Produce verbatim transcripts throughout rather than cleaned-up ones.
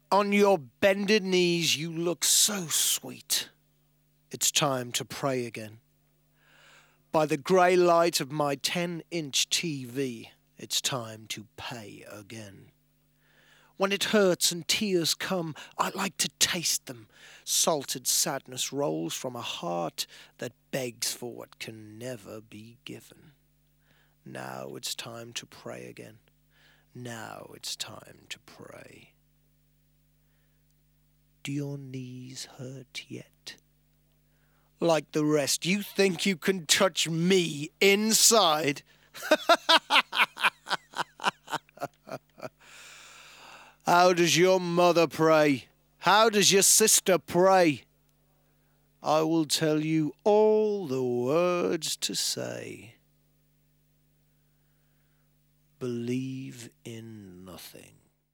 On your bended knees you look so sweet. It's time to pray again. By the grey light of my ten-inch T V, it's time to pay again. When it hurts and tears come, I like to taste them. Salted sadness rolls from a heart that begs for what can never be given. Now it's time to pray again. Now it's time to pray. Do your knees hurt yet? Like the rest, you think you can touch me inside? How does your mother pray? How does your sister pray? I will tell you all the words to say. Believe in nothing.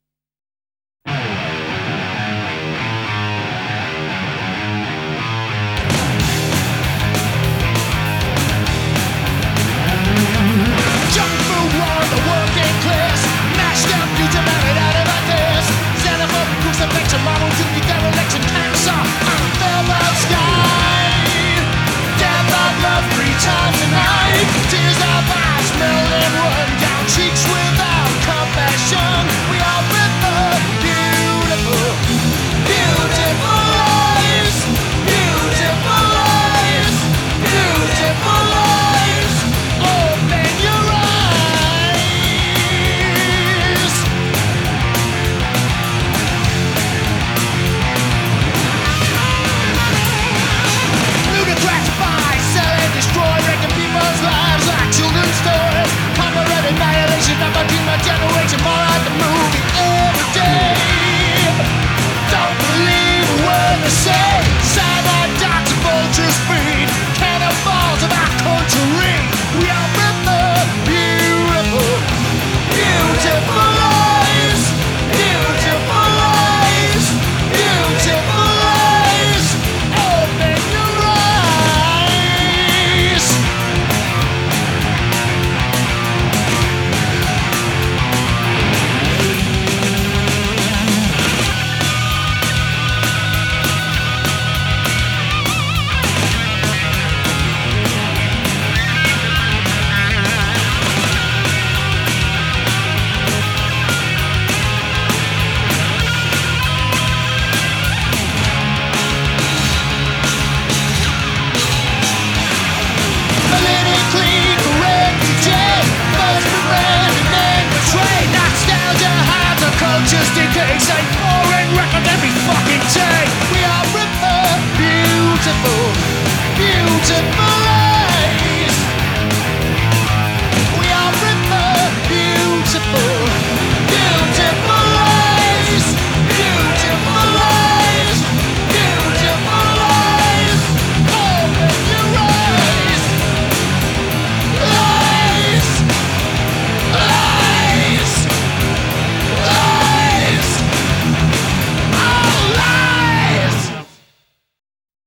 Junk food war, the working class, mashed up, you demanded out of this. Xenophobe, crucifixion, model duty, dereliction, cancer, on a velvet sky. Death of love three times a night. Tears of eyes, melting run down cheeks without compassion. We are with the beautiful, beautiful eyes, beautiful eyes, beautiful eyes. Open your eyes. Ludicrous buy, sell and destroy, wrecking people's lives like children's toys. Comrade annihilation of a demon generation, more like the movie every day. Don't believe a word they say. Cyanide dots and vultures feed cannonballs of our country. We are with the beautiful, beautiful eyes, beautiful eyes, beautiful eyes. Open your eyes. Politically correct today, first brand and then betrayed. Nostalgia hides our culture's decay. Say foreign record every fucking day.